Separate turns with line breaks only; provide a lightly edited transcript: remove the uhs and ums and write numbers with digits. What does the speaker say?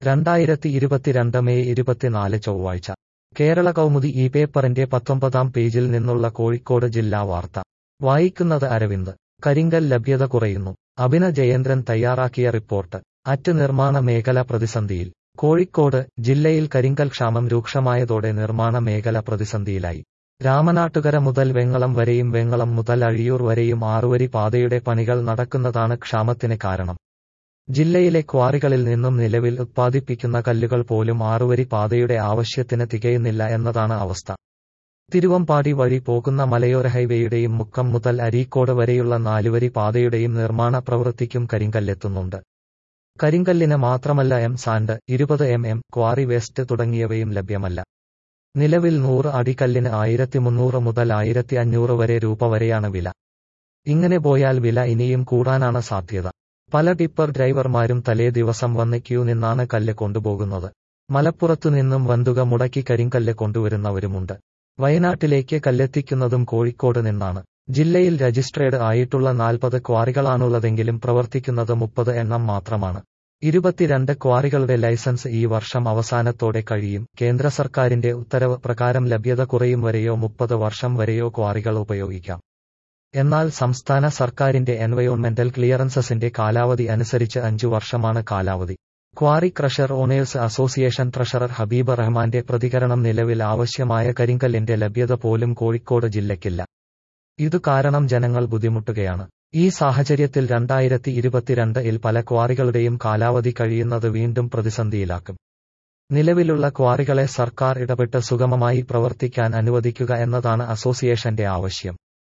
2022 May 24 ചൊവ്വാഴ്ച കേരള കൗമുദി ഈ പേപ്പറിന്റെ 19-ാം പേജിൽ നിന്നുള്ള കോഴിക്കോട് ജില്ലാ വാർത്ത വായിക്കുന്നത് അരവിന്ദ്. കരിങ്കൽ ലഭ്യത കുറയുന്നു. അഭിന ജയേന്ദ്രൻ തയ്യാറാക്കിയ റിപ്പോർട്ട്. നിർമ്മാണ മേഖല പ്രതിസന്ധിയിൽ. കോഴിക്കോട് ജില്ലയിൽ കരിങ്കൽ ക്ഷാമം രൂക്ഷമായതോടെ നിർമ്മാണ മേഖല പ്രതിസന്ധിയിലായി. രാമനാട്ടുകര മുതൽ വെങ്ങളം വരെയും വെങ്ങളം മുതൽ അഴിയൂർ വരെയും 6 വരി പാതയുടെ പണികൾ നടക്കുന്നതാണ് ക്ഷാമത്തിന് കാരണം. ജില്ലയിലെ ക്വാറികളിൽ നിന്നും നിലവിൽ ഉത്പാദിപ്പിക്കുന്ന കല്ലുകൾ പോലും 6 വരി പാതയുടെ ആവശ്യത്തിന് തികയുന്നില്ല എന്നതാണ് അവസ്ഥ. തിരുവമ്പാടി വഴി പോകുന്ന മലയോര ഹൈവേയുടെയും മുക്കം മുതൽ അരീക്കോട് വരെയുള്ള 4 വരി പാതയുടെയും നിർമ്മാണ പ്രവൃത്തിക്കും കരിങ്കല്ലെത്തുന്നുണ്ട്. കരിങ്കല്ലിന് മാത്രമല്ല സാൻഡ്, 20 ക്വാറി വേസ്റ്റ് തുടങ്ങിയവയും ലഭ്യമല്ല. നിലവിൽ 100 അടി കല്ലിന് 1300 മുതൽ 1500 വരെ രൂപ വരെയാണ് വില. ഇങ്ങനെ പോയാൽ വില ഇനിയും കൂടാനാണ് സാധ്യത. പല ടിപ്പർ ഡ്രൈവർമാരും തലേ ദിവസം വന്ന് ക്യൂ നിന്നാണ് കല്ല് കൊണ്ടുപോകുന്നത്. മലപ്പുറത്തു നിന്നും വൻതുക മുടക്കി കരിങ്കല്ല് കൊണ്ടുവരുന്നവരുമുണ്ട്. വയനാട്ടിലേക്ക് കല്ലെത്തിക്കുന്നതും കോഴിക്കോട് നിന്നാണ്. ജില്ലയിൽ രജിസ്ട്രേഡ് ആയിട്ടുള്ള 40 ക്വാറികളാണുള്ളതെങ്കിലും പ്രവർത്തിക്കുന്നത് 30 എണ്ണം മാത്രമാണ്. 22 ക്വാറികളുടെ ലൈസൻസ് ഈ വർഷം അവസാനത്തോടെ കഴിയും. കേന്ദ്ര സർക്കാരിന്റെ ഉത്തരവ് പ്രകാരം ലഭ്യത കുറയും വരെയോ 30 വർഷം വരെയോ ക്വാറികൾ ഉപയോഗിക്കാം. എന്നാൽ സംസ്ഥാന സർക്കാരിന്റെ എൻവയോൺമെന്റൽ ക്ലിയറൻസസിന്റെ കാലാവധി അനുസരിച്ച് 5 വർഷമാണ് കാലാവധി. Quarry crusher owners association treasurer Habeeb റഹ്മാന്റെ പ്രതികരണം. നിലവിൽ ആവശ്യമായ കരിങ്കല്ലിന്റെ ലഭ്യത പോലും കോഴിക്കോട് ജില്ലയ്ക്കില്ല. ഇതു കാരണം ജനങ്ങൾ ബുദ്ധിമുട്ടുകയാണ്. ഈ സാഹചര്യത്തിൽ 2022-ൽ പല ക്വാറികളുടെയും കാലാവധി കഴിയുന്നത് വീണ്ടും പ്രതിസന്ധിയിലാക്കും. നിലവിലുള്ള ക്വാറികളെ സർക്കാർ ഇടപെട്ട് സുഗമമായി പ്രവർത്തിക്കാൻ അനുവദിക്കുക എന്നതാണ് അസോസിയേഷന്റെ ആവശ്യം.